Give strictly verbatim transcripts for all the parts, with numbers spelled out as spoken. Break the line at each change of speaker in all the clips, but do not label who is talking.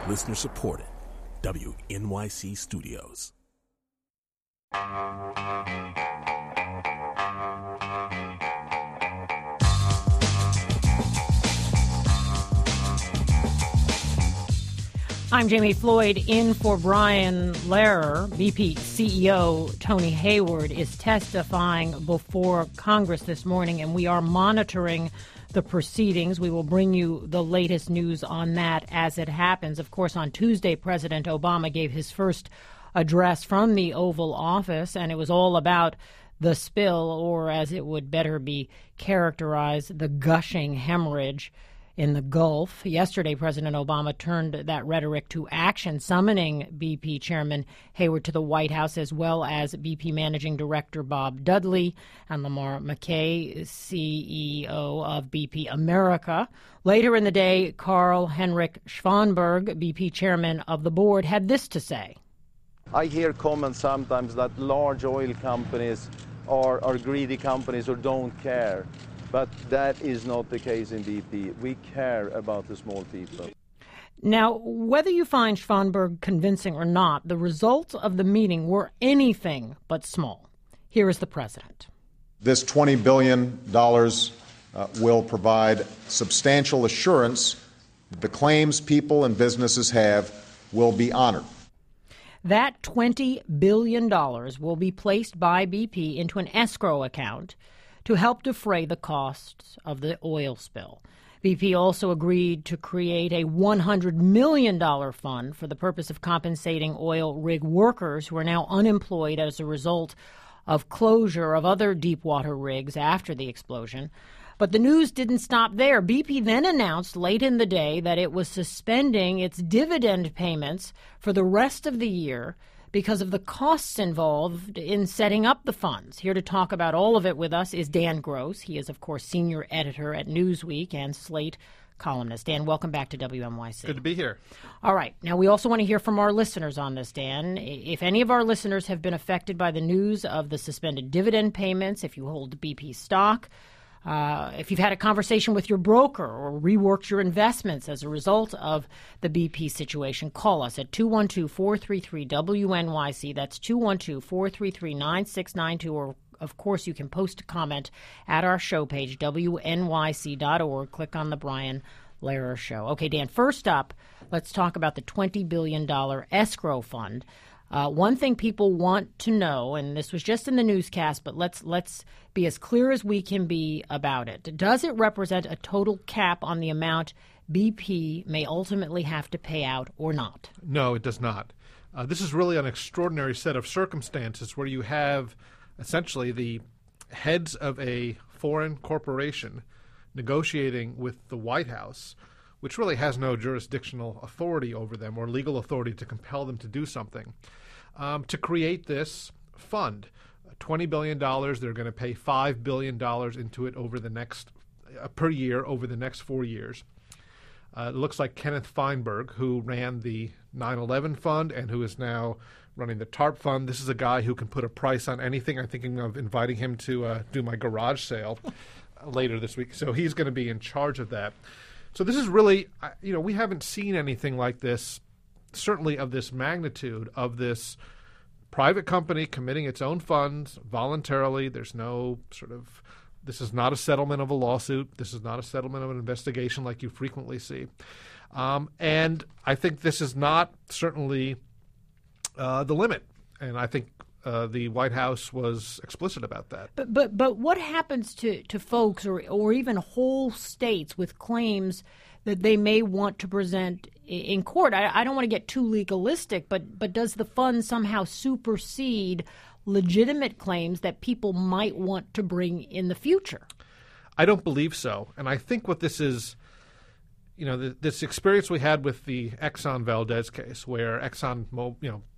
Listener supported. W N Y C Studios.
I'm Jamie Floyd, in for Brian Lehrer. B P C E O Tony Hayward is testifying before Congress this morning, and we are monitoring the proceedings. We will bring you the latest news on that as it happens. Of course, on Tuesday, President Obama gave his first address from the Oval Office, and it was all about the spill, or as it would better be characterized, the gushing hemorrhage in the Gulf. Yesterday, President Obama turned that rhetoric to action, summoning B P Chairman Hayward to the White House, as well as B P Managing Director Bob Dudley and Lamar McKay, C E O of B P America. Later in the day, Carl-Henrik Svanberg, B P Chairman of the board, had this to say.
I hear comments sometimes that large oil companies are, are greedy companies or don't care. But that is not the case in B P. We care about the small people.
Now, whether you find Svanberg convincing or not, the results of the meeting were anything but small. Here is the president.
This twenty billion dollars uh, will provide substantial assurance that the claims people and businesses have will be honored.
That twenty billion dollars will be placed by B P into an escrow account to help defray the costs of the oil spill. B P also agreed to create a one hundred million dollars fund for the purpose of compensating oil rig workers who are now unemployed as a result of closure of other deepwater rigs after the explosion. But the news didn't stop there. B P then announced late in the day that it was suspending its dividend payments for the rest of the year because of the costs involved in setting up the funds. Here to talk about all of it with us is Dan Gross. He is, of course, senior editor at Newsweek and Slate columnist. Dan, welcome back to W N Y C.
Good to be here.
All right. Now, we also want to hear from our listeners on this, Dan. If any of our listeners have been affected by the news of the suspended dividend payments, if you hold B P stock, Uh, if you've had a conversation with your broker or reworked your investments as a result of the B P situation, call us at two one two, four three three, W N Y C. That's two one two, four three three, nine six nine two. Or, of course, you can post a comment at our show page, W N Y C dot org. Click on the Brian Lehrer Show. Okay, Dan, first up, let's talk about the twenty billion dollars escrow fund. Uh, one thing people want to know, and this was just in the newscast, but let's let's be as clear as we can be about it. Does it represent a total cap on the amount B P may ultimately have to pay out or not?
No, it does not. Uh, this is really an extraordinary set of circumstances where you have essentially the heads of a foreign corporation negotiating with the White House, which really has no jurisdictional authority over them or legal authority to compel them to do something, um, to create this fund. twenty billion dollars, they're going to pay five billion dollars into it over the next, uh, per year over the next four years. Uh, it looks like Kenneth Feinberg, who ran the nine eleven fund and who is now running the TARP fund. This is a guy who can put a price on anything. I'm thinking of inviting him to uh, do my garage sale later this week. So he's going to be in charge of that. So this is really, you know, we haven't seen anything like this, certainly of this magnitude, of this private company committing its own funds voluntarily. There's no sort of, this is not a settlement of a lawsuit. This is not a settlement of an investigation like you frequently see. Um, and I think this is not certainly uh, the limit. And I think Uh, the White House was explicit about that.
But but but what happens to, to folks or or even whole states with claims that they may want to present in court? I, I don't want to get too legalistic, but but does the fund somehow supersede legitimate claims that people might want to bring in the future?
I don't believe so. And I think what this is, you know, the, this experience we had with the Exxon Valdez case, where Exxon, you know,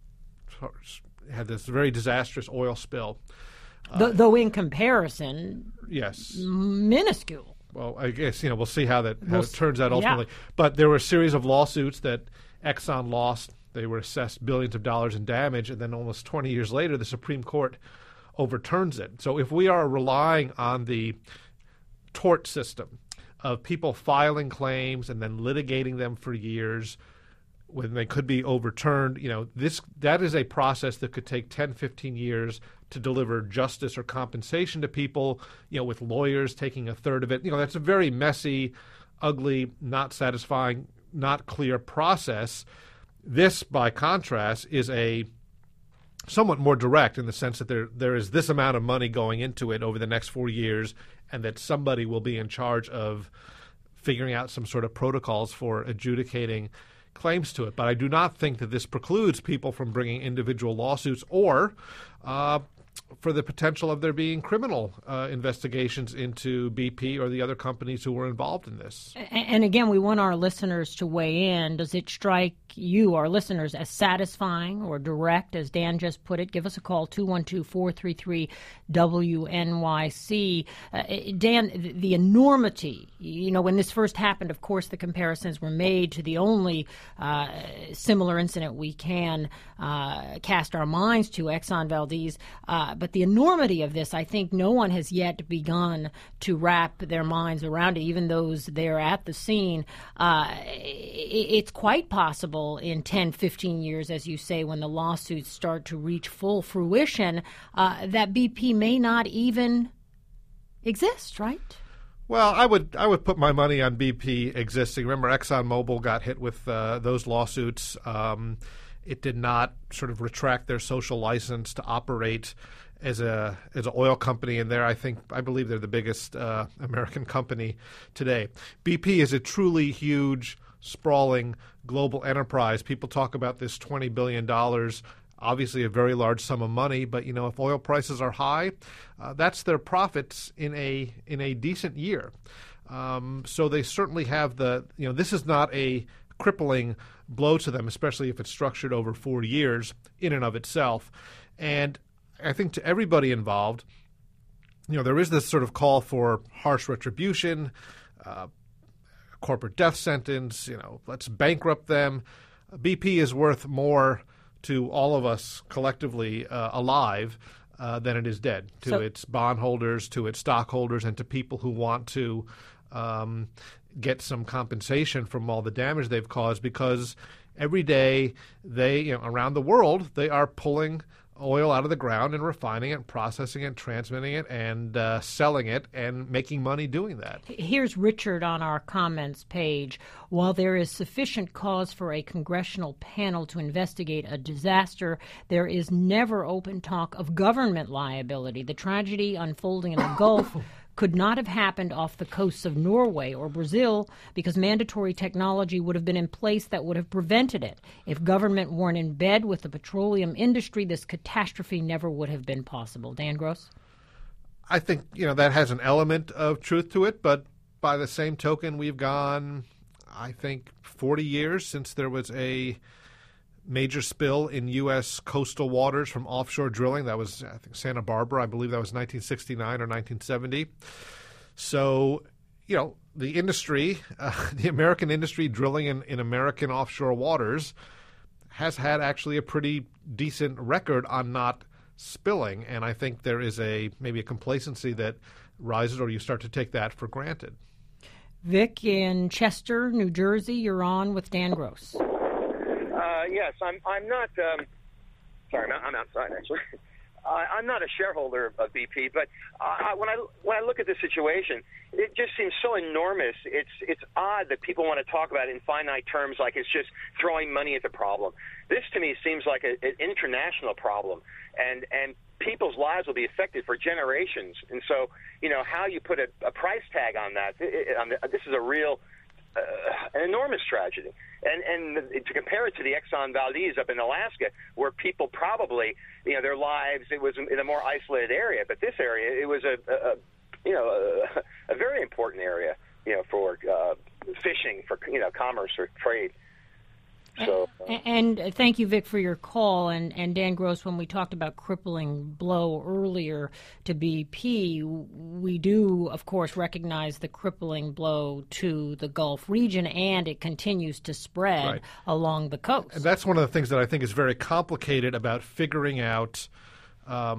had this very disastrous oil spill.
Uh, Though in comparison,
yes,
minuscule.
Well, I guess, you know, we'll see how that how
we'll
it turns out ultimately. Yeah. But there were a series of lawsuits that Exxon lost. They were assessed billions of dollars in damage, and then almost twenty years later, the Supreme Court overturns it. So if we are relying on the tort system of people filing claims and then litigating them for years, when they could be overturned. You know, this that is a process that could take ten, fifteen years to deliver justice or compensation to people, you know, with lawyers taking a third of it. You know, that's a very messy, ugly, not satisfying, not clear process. This, by contrast, is a somewhat more direct in the sense that there there is this amount of money going into it over the next four years and that somebody will be in charge of figuring out some sort of protocols for adjudicating claims to it. But I do not think that this precludes people from bringing individual lawsuits or uh, for the potential of there being criminal uh, investigations into B P or the other companies who were involved in this.
And again, we want our listeners to weigh in. Does it strike you, our listeners, as satisfying or direct, as Dan just put it? Give us a call, two one two, four three three, W N Y C. Uh, Dan, the enormity, you know, when this first happened, of course, the comparisons were made to the only uh, similar incident we can uh, cast our minds to, Exxon Valdez. Uh, but the enormity of this, I think no one has yet begun to wrap their minds around it, even those there at the scene. Uh, it's quite possible in ten, fifteen years, as you say, when the lawsuits start to reach full fruition, uh, that B P may not even exist, right?
Well, I would I would put my money on B P existing. Remember, ExxonMobil got hit with uh, those lawsuits. Um, it did not sort of retract their social license to operate as a as an oil company, and there I think I believe they're the biggest uh, American company today. B P is a truly huge, sprawling global enterprise. People talk about this twenty billion dollars, obviously a very large sum of money, but you know, if oil prices are high, uh, that's their profits in a in a decent year. Um, so they certainly have the, you know, this is not a crippling blow to them, especially if it's structured over four years in and of itself. And I think to everybody involved, you know, there is this sort of call for harsh retribution, uh, corporate death sentence, you know, let's bankrupt them. B P is worth more to all of us collectively uh, alive uh, than it is dead, to
so,
its bondholders, to its stockholders, and to people who want to um, get some compensation from all the damage they've caused, because every day they, you know, around the world, they are pulling oil out of the ground and refining it, processing it, transmitting it, and uh, selling it, and making money doing that.
Here's Richard on our comments page. While there is sufficient cause for a congressional panel to investigate a disaster, there is never open talk of government liability. The tragedy unfolding in the Gulf could not have happened off the coasts of Norway or Brazil because mandatory technology would have been in place that would have prevented it. If government weren't in bed with the petroleum industry, this catastrophe never would have been possible. Dan Gross?
I think, you know, that has an element of truth to it, but by the same token, we've gone, I think, forty years since there was a major spill in U S coastal waters from offshore drilling. That was, I think, Santa Barbara. I believe that was nineteen sixty-nine or nineteen seventy. So, you know, the industry, uh, the American industry drilling in, in American offshore waters has had actually a pretty decent record on not spilling. And I think there is a maybe a complacency that rises, or you start to take that for granted.
Vic in Chester, New Jersey, you're on with Dan Gross.
Uh, yes, I'm. I'm not. Um, sorry, I'm, I'm outside actually. Uh, I'm not a shareholder of B P, but uh, when I when I look at the situation, it just seems so enormous. It's it's odd that people want to talk about it in finite terms, like it's just throwing money at the problem. This to me seems like a, an international problem, and and people's lives will be affected for generations. And so, you know, how you put a, a price tag on that? It, it, on the, this is a real. Uh, an enormous tragedy, and and to compare it to the Exxon Valdez up in Alaska, where people probably, you know, their lives, it was in a more isolated area, but this area, it was a, a you know, a, a very important area, you know, for uh, fishing, for, you know, commerce or trade. So, uh,
and, and thank you, Vic, for your call. And, and Dan Gross, when we talked about crippling blow earlier to B P, we do, of course, recognize the crippling blow to the Gulf region, and it continues to spread right along the coast.
And that's one of the things that I think is very complicated about figuring out um,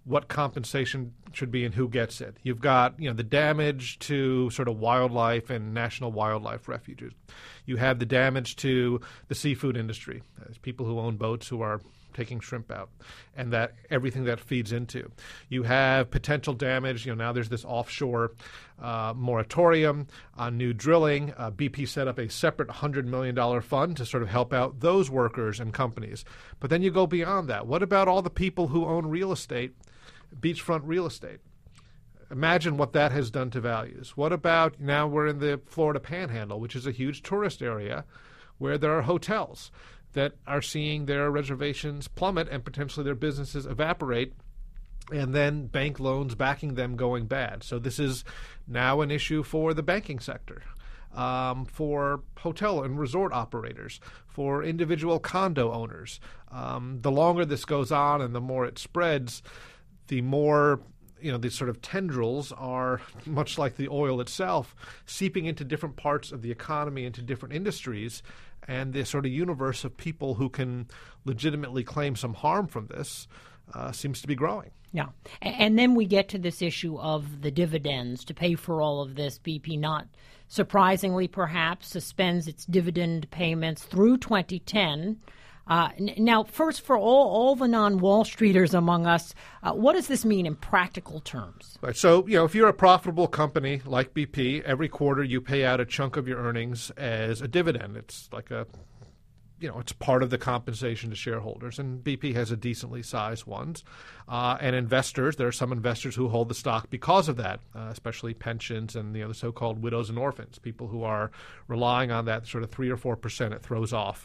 what compensation should be and who gets it. You've got, you know, the damage to sort of wildlife and national wildlife refuges. You have the damage to the seafood industry. There's people who own boats who are taking shrimp out, and that everything that feeds into. You have potential damage. You know, now there's this offshore uh, moratorium on new drilling. Uh, B P set up a separate one hundred million dollars fund to sort of help out those workers and companies. But then you go beyond that. What about all the people who own real estate, beachfront real estate? Imagine what that has done to values. What about now we're in the Florida Panhandle, which is a huge tourist area where there are hotels that are seeing their reservations plummet and potentially their businesses evaporate, and then bank loans backing them going bad. So this is now an issue for the banking sector, um, for hotel and resort operators, for individual condo owners. Um, the longer this goes on and the more it spreads, the more you know, these sort of tendrils are, much like the oil itself, seeping into different parts of the economy, into different industries, and the sort of universe of people who can legitimately claim some harm from this uh, seems to be growing.
Yeah. And then we get to this issue of the dividends. To pay for all of this, B P, not surprisingly perhaps, suspends its dividend payments through twenty ten. Uh, n- now, first, for all, all the non-Wall Streeters among us, uh, what does this mean in practical terms?
Right. So, you know, if you're a profitable company like B P, every quarter you pay out a chunk of your earnings as a dividend. It's like a, you know, it's part of the compensation to shareholders, and B P has a decently sized ones. Uh, and investors, there are some investors who hold the stock because of that, uh, especially pensions and, you know, the so-called widows and orphans, people who are relying on that sort of three or four percent it throws off.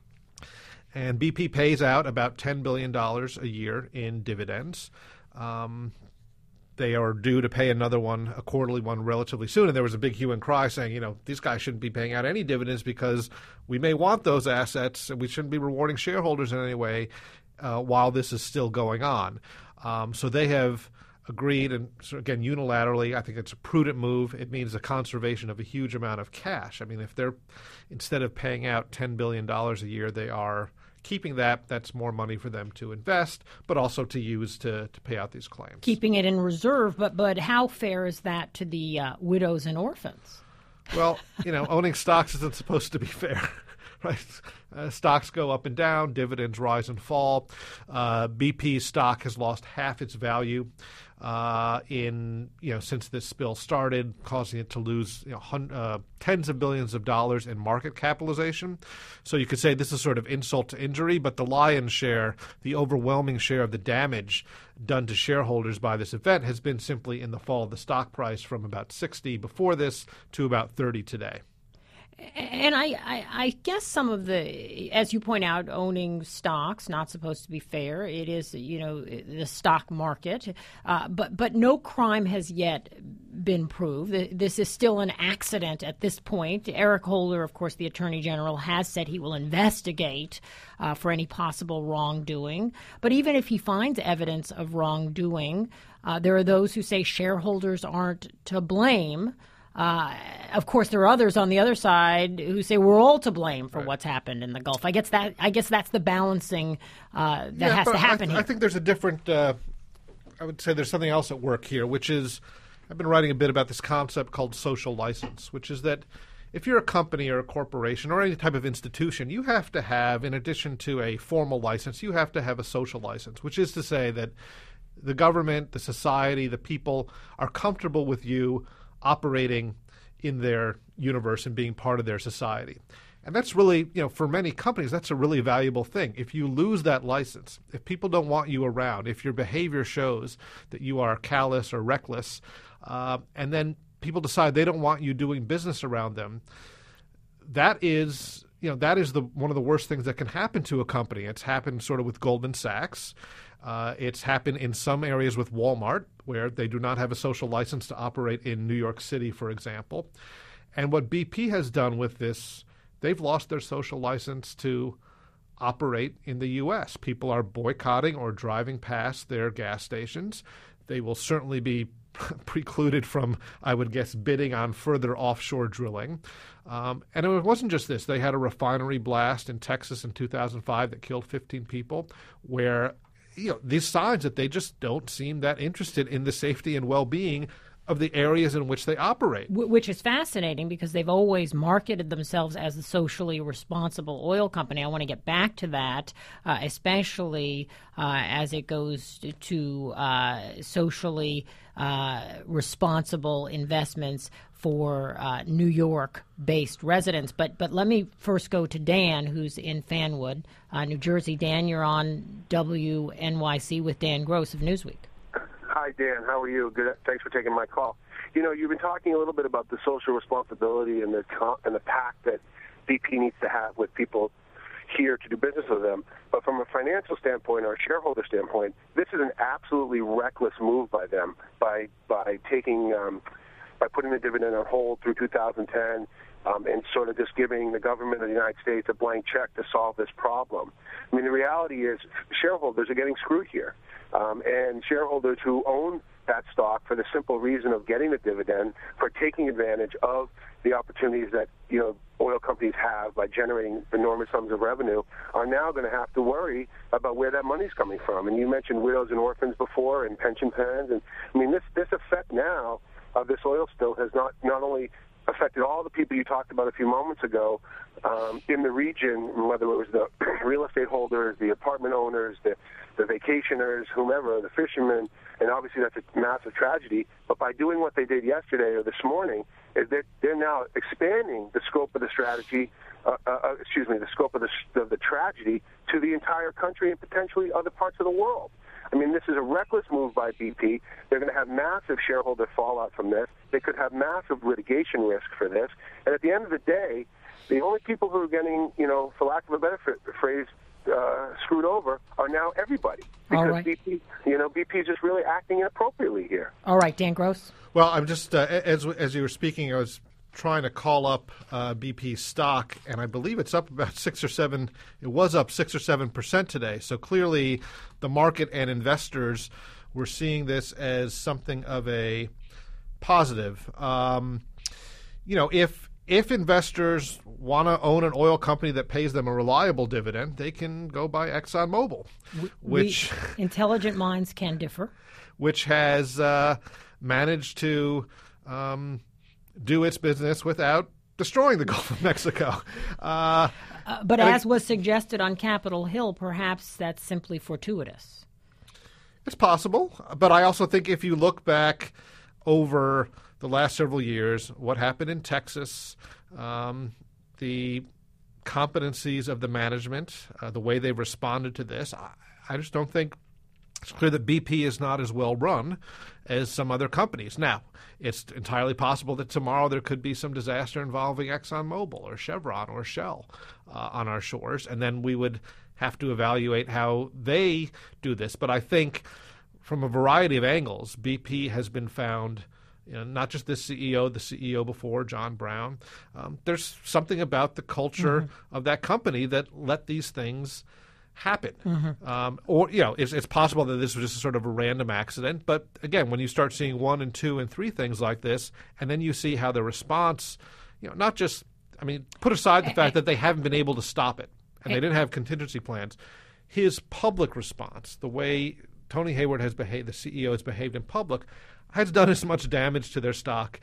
And B P pays out about ten billion dollars a year in dividends. Um, they are due to pay another one, a quarterly one, relatively soon. And there was a big hue and cry saying, you know, these guys shouldn't be paying out any dividends because we may want those assets and we shouldn't be rewarding shareholders in any way uh, while this is still going on. Um, so they have agreed, and so again, unilaterally, I think it's a prudent move. It means the conservation of a huge amount of cash. I mean, if they're, instead of paying out ten billion dollars a year, they are keeping that, that's more money for them to invest, but also to use to, to pay out these claims.
Keeping it in reserve, but but how fair is that to the uh, widows and orphans?
Well, you know, owning stocks isn't supposed to be fair, right? Uh, stocks go up and down, dividends rise and fall. Uh, B P's stock has lost half its value uh, in you know since this spill started, causing it to lose you know hun- uh, tens of billions of dollars in market capitalization. So you could say this is sort of insult to injury, but the lion's share, the overwhelming share of the damage done to shareholders by this event has been simply in the fall of the stock price from about sixty before this to about thirty today.
And I, I, I guess some of the, as you point out, owning stocks, not supposed to be fair. It is, you know, the stock market. Uh, but, but no crime has yet been proved. This is still an accident at this point. Eric Holder, of course, the Attorney General, has said he will investigate uh, for any possible wrongdoing. But even if he finds evidence of wrongdoing, uh, there are those who say shareholders aren't to blame. Uh, of course, there are others on the other side who say we're all to blame for right. what's happened in the Gulf. I guess that I guess that's the balancing uh, that
yeah,
has to happen
I, th-
here.
I think there's a different. Uh, I would say there's something else at work here, which is I've been writing a bit about this concept called social license, which is that if you're a company or a corporation or any type of institution, you have to have, in addition to a formal license, you have to have a social license, which is to say that the government, the society, the people are comfortable with you operating in their universe and being part of their society. And that's really, you know, for many companies, that's a really valuable thing. If you lose that license, if people don't want you around, if your behavior shows that you are callous or reckless, uh, and then people decide they don't want you doing business around them, that is, you know, that is the one of the worst things that can happen to a company. It's happened sort of with Goldman Sachs. Uh, it's happened in some areas with Walmart, where they do not have a social license to operate in New York City, for example. And what B P has done with this, they've lost their social license to operate in the U S. People are boycotting or driving past their gas stations. They will certainly be precluded from, I would guess, bidding on further offshore drilling. Um, and it wasn't just this. They had a refinery blast in Texas in two thousand five that killed fifteen people, where you know, these signs that they just don't seem that interested in the safety and well-being of the areas in which they operate.
Which is fascinating because they've always marketed themselves as a socially responsible oil company. I want to get back to that, uh, especially uh, as it goes to, to uh, socially uh, responsible investments for uh, New York-based residents. But but let me first go to Dan, who's in Fanwood, uh, New Jersey. Dan, you're on W N Y C with Dan Gross of Newsweek.
Hi, Dan. How are you? Good. Thanks for taking my call. You know, you've been talking a little bit about the social responsibility and the and the pact that B P needs to have with people here to do business with them. But from a financial standpoint or a shareholder standpoint, this is an absolutely reckless move by them by by taking um, by putting the dividend on hold through two thousand ten. Um, and sort of just giving the government of the United States a blank check to solve this problem. I mean, the reality is shareholders are getting screwed here. Um, and shareholders who own that stock for the simple reason of getting the dividend, for taking advantage of the opportunities that, you know, oil companies have by generating enormous sums of revenue, are now going to have to worry about where that money's coming from. And you mentioned widows and orphans before and pension plans. And, I mean, this, this effect now of this oil spill has not, not only affected all the people you talked about a few moments ago um, in the region, whether it was the real estate holders, the apartment owners, the, the vacationers, whomever, the fishermen, and obviously that's a massive tragedy. But by doing what they did yesterday or this morning, is that they're now expanding the scope of the strategy, uh, uh, excuse me, the scope of the, of the tragedy to the entire country and potentially other parts of the world. I mean, this is a reckless move by B P. They're going to have massive shareholder fallout from this. They could have massive litigation risk for this. And at the end of the day, the only people who are getting, you know, for lack of a better phrase, uh, screwed over are now everybody. Because
All right.
B P, you know, B P is just really acting inappropriately here.
All right, Dan Gross.
Well, I'm just, uh, as as you were speaking, I was trying to call up uh, B P stock, and I believe it's up about six or seven. It was up six or seven percent today. So clearly, the market and investors were seeing this as something of a positive. Um, you know, if if investors want to own an oil company that pays them a reliable dividend, they can go buy ExxonMobil, which
we, intelligent minds can differ,
which has uh, managed to. Um, do its business without destroying the Gulf of Mexico. Uh,
uh, but as was suggested on Capitol Hill, perhaps that's simply fortuitous.
It's possible, but I also think if you look back over the last several years, what happened in Texas, um, the competencies of the management, uh, the way they've responded to this, I, I just don't think it's clear that B P is not as well run as some other companies. Now, it's entirely possible that tomorrow there could be some disaster involving ExxonMobil or Chevron or Shell uh, on our shores, and then we would have to evaluate how they do this. But I think from a variety of angles, B P has been found, you know, not just this C E O, the C E O before, John Brown. Um, there's something about the culture mm-hmm. of that company that let these things happen. Mm-hmm. Um, or, you know, it's, it's possible that this was just sort of a random accident. But again, when you start seeing one and two and three things like this, and then you see how the response, you know, not just, I mean, put aside the fact that they haven't been able to stop it and they didn't have contingency plans, his public response, the way Tony Hayward has behaved, the C E O has behaved in public, has done as much damage to their stock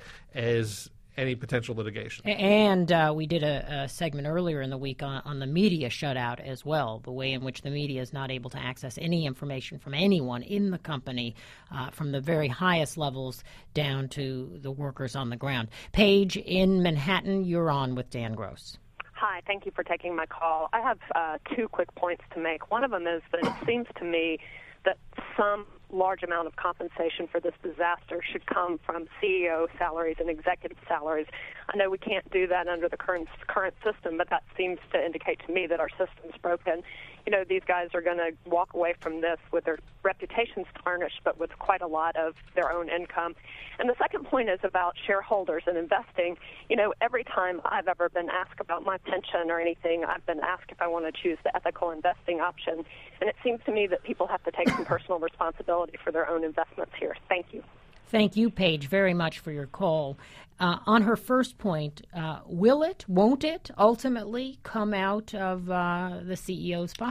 as any potential litigation.
And uh, we did a, a segment earlier in the week on, on the media shutout as well, the way in which the media is not able to access any information from anyone in the company, uh, from the very highest levels down to the workers on the ground. Paige in Manhattan, you're on with Dan Gross.
Hi, thank you for taking my call. I have uh, two quick points to make. One of them is that it seems to me that some large amount of compensation for this disaster should come from C E O salaries and executive salaries. I know we can't do that under the current current system, but that seems to indicate to me that our system's broken. You know, these guys are going to walk away from this with their reputations tarnished, but with quite a lot of their own income. And the second point is about shareholders and investing. You know, every time I've ever been asked about my pension or anything, I've been asked if I want to choose the ethical investing option. And it seems to me that people have to take some personal responsibility for their own investments here. Thank you.
Thank you, Paige, very much for your call. Uh, on her first point, uh, will it, won't it ultimately come out of uh, the C E O's pocket?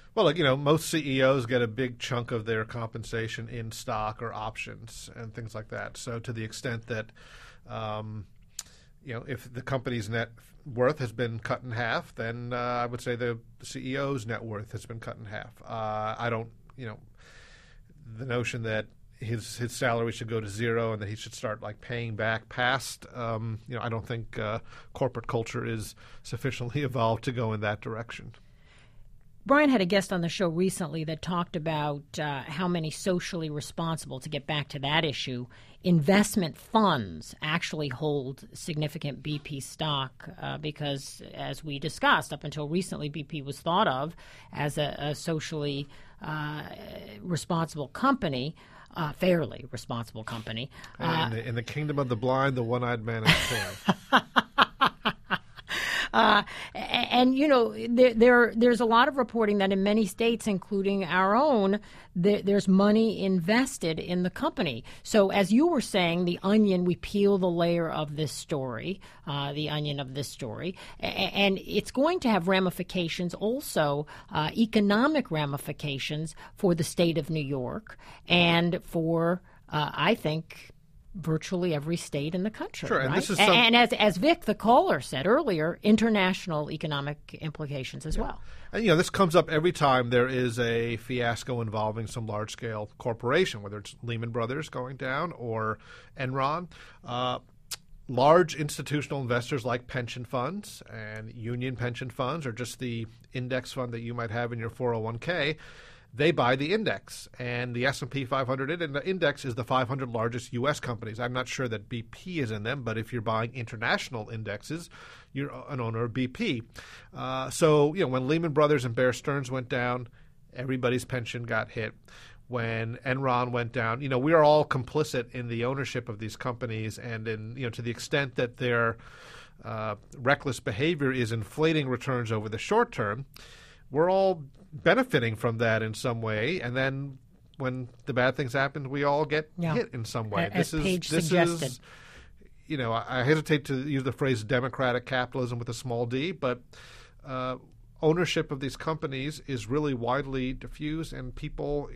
Well, look, you know, most C E Os get a big chunk of their compensation in stock or options and things like that. So to the extent that, um, you know, if the company's net worth has been cut in half, then uh, I would say the C E O's net worth has been cut in half. Uh, I don't, you know, the notion that his his salary should go to zero and that he should start like paying back past, um, you know, I don't think uh, corporate culture is sufficiently evolved to go in that direction.
Brian had a guest on the show recently that talked about uh, how many socially responsible, to get back to that issue, investment funds actually hold significant B P stock uh, because, as we discussed, up until recently, B P was thought of as a, a socially uh, responsible company, uh, fairly responsible company.
Uh, in, the, in the kingdom of the blind, the one-eyed man is king.
Uh, and, you know, there, there there's a lot of reporting that in many states, including our own, there, there's money invested in the company. So as you were saying, the onion, we peel the layer of this story, uh, the onion of this story, and it's going to have ramifications also, uh, economic ramifications for the state of New York and for, uh, I think, virtually every state in the country.
Sure,
right?
and this is
and,
some...
and as as Vic, the caller, said earlier, international economic implications as yeah. well.
And, you know, this comes up every time there is a fiasco involving some large-scale corporation, whether it's Lehman Brothers going down or Enron. Uh, large institutional investors like pension funds and union pension funds, or just the index fund that you might have in your four oh one k, they buy the index, and the S and P five hundred index is the five hundred largest U S companies. I'm not sure that B P is in them, but if you're buying international indexes, you're an owner of B P. Uh, so, you know, when Lehman Brothers and Bear Stearns went down, everybody's pension got hit. When Enron went down, you know, we are all complicit in the ownership of these companies, and in, you know, to the extent that their uh, reckless behavior is inflating returns over the short term, we're all benefiting from that in some way, and then when the bad things happen, we all get yeah. hit in some way.
As
this
Paige
is this
suggested.
is, you know, I, I hesitate to use the phrase democratic capitalism with a small d, but uh, ownership of these companies is really widely diffused, and people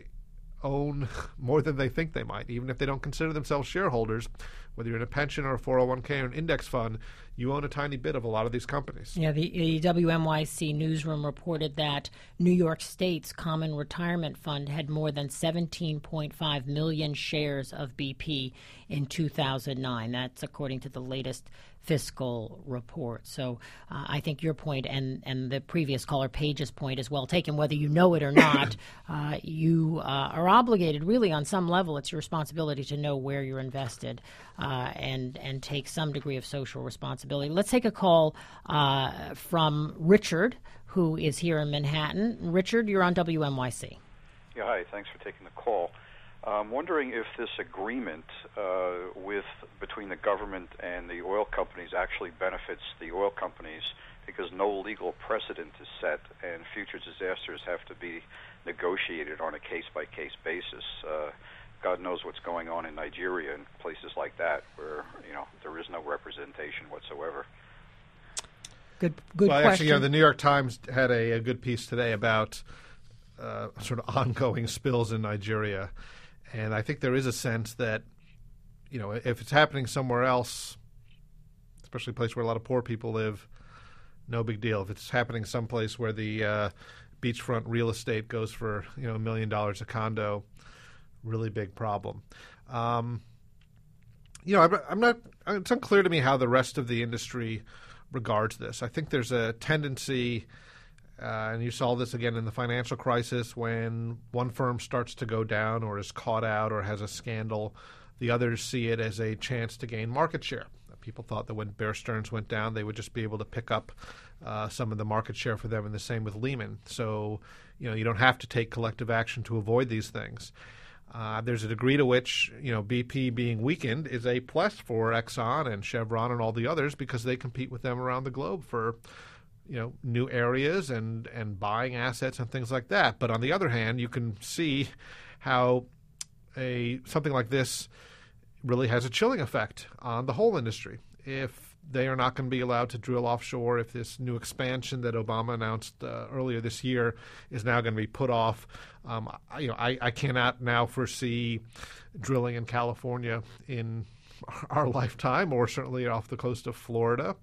own more than they think they might, even if they don't consider themselves shareholders. Whether you're in a pension or a four oh one k or an index fund, you own a tiny bit of a lot of these companies.
Yeah, the, the W N Y C newsroom reported that New York State's Common Retirement Fund had more than seventeen point five million shares of B P in two thousand nine. That's according to the latest fiscal report. So uh, I think your point and, and the previous caller Paige's point is well taken. Whether you know it or not, uh, you uh, are obligated, really on some level, it's your responsibility to know where you're invested uh, and, and take some degree of social responsibility. Let's take a call uh, from Richard, who is here in Manhattan. Richard, you're on W N Y C.
Yeah, hi. Thanks for taking the call. I'm wondering if this agreement uh, with between the government and the oil companies actually benefits the oil companies, because no legal precedent is set, and future disasters have to be negotiated on a case-by-case basis. Uh, God knows what's going on in Nigeria and places like that, where you know there is no representation whatsoever.
Good, good
well,
question.
Actually, you know, the New York Times had a, a good piece today about uh, sort of ongoing spills in Nigeria. And I think there is a sense that, you know, if it's happening somewhere else, especially a place where a lot of poor people live, no big deal. If it's happening someplace where the uh, beachfront real estate goes for, you know, a million dollars a condo, really big problem. Um, you know, I'm, I'm not. It's unclear to me how the rest of the industry regards this. I think there's a tendency. Uh, and you saw this again in the financial crisis, when one firm starts to go down or is caught out or has a scandal, the others see it as a chance to gain market share. People thought that when Bear Stearns went down, they would just be able to pick up uh, some of the market share for them, and the same with Lehman. So, you know, you don't have to take collective action to avoid these things. Uh, there's a degree to which, you know, B P being weakened is a plus for Exxon and Chevron and all the others, because they compete with them around the globe for, you know, new areas and, and buying assets and things like that. But on the other hand, you can see how a something like this really has a chilling effect on the whole industry. If they are not going to be allowed to drill offshore. If this new expansion that Obama announced uh, earlier this year is now going to be put off, um, I, you know, I, I cannot now foresee drilling in California in our lifetime, or certainly off the coast of Florida.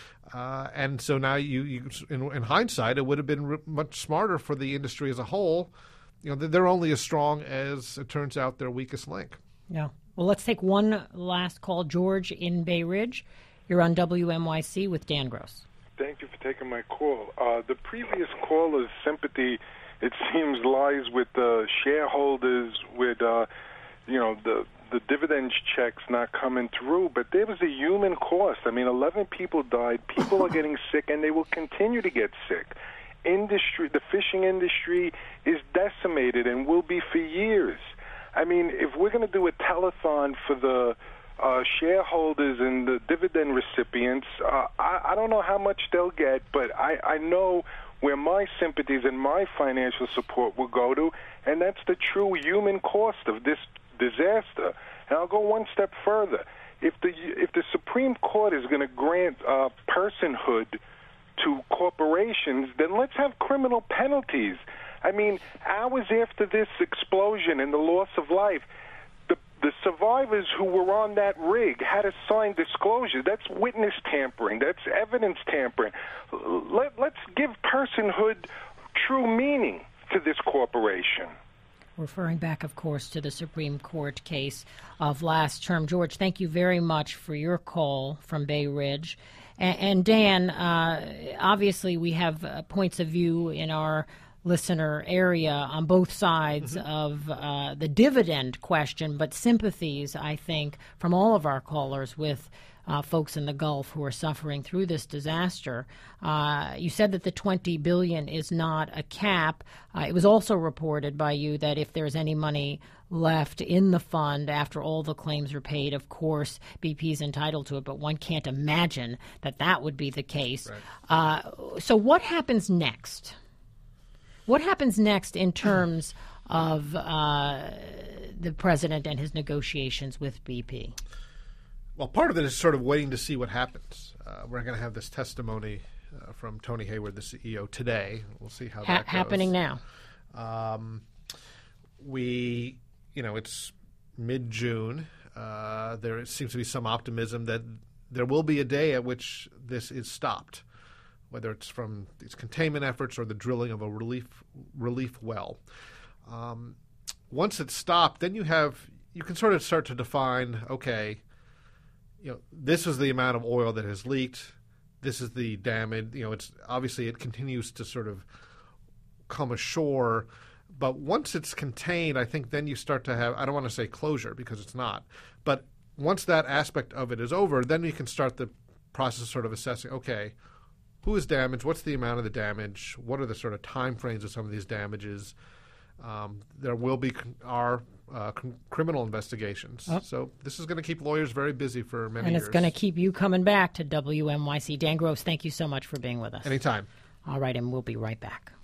Uh, and so now, you, you in, in hindsight, it would have been re- much smarter for the industry as a whole. You know, they're only as strong as, it turns out, their weakest link.
Yeah. Well, let's take one last call. George in Bay Ridge. You're on W M Y C with Dan Gross.
Thank you for taking my call. Uh, the previous caller's sympathy, it seems, lies with the shareholders, with uh, you know the the dividend checks not coming through. But there was a human cost. I mean, eleven people died. People are getting sick, and they will continue to get sick. Industry, the fishing industry is decimated and will be for years. I mean, if we're going to do a telethon for the uh, shareholders and the dividend recipients, uh, I, I don't know how much they'll get, but I, I know where my sympathies and my financial support will go to, and that's the true human cost of this disaster. And I'll go one step further. If the if the Supreme Court is going to grant uh, personhood to corporations, then let's have criminal penalties. I mean, hours after this explosion and the loss of life, the the survivors who were on that rig had to sign disclosure. That's witness tampering. That's evidence tampering. Let, let's give personhood true meaning to this corporation.
Referring back, of course, to the Supreme Court case of last term. George, thank you very much for your call from Bay Ridge. And, and Dan, uh, obviously we have uh, points of view in our listener area on both sides mm-hmm. of uh, the dividend question, but sympathies, I think, from all of our callers with uh, folks in the Gulf who are suffering through this disaster. Uh, you said that the twenty billion dollars is not a cap. Uh, it was also reported by you that if there's any money left in the fund after all the claims are paid, of course, B P is entitled to it, but one can't imagine that that would be the case. Right. Uh, so what happens next? What happens next in terms of uh, the president and his negotiations with B P?
Well, part of it is sort of waiting to see what happens. Uh, we're going to have this testimony uh, from Tony Hayward, the C E O, today. We'll see how
ha-
that goes.
Happening now.
Um, we, you know, it's mid-June. Uh, there seems to be some optimism that there will be a day at which this is stopped, whether it's from these containment efforts or the drilling of a relief relief well. Um, once it's stopped, then you have you can sort of start to define, okay, you know, this is the amount of oil that has leaked. This is the damage. You know, it's obviously it continues to sort of come ashore, but once it's contained, I think then you start to have, I don't want to say closure because it's not, but once that aspect of it is over, then you can start the process of sort of assessing, okay, who is damaged? What's the amount of the damage? What are the sort of time frames of some of these damages? Um, there will be con- our uh, con- criminal investigations. Oh. So this is going to keep lawyers very busy for many
and
years.
And it's going to keep you coming back to W M Y C. Dan Gross, thank you so much for being with us.
Anytime.
All right, and we'll be right back.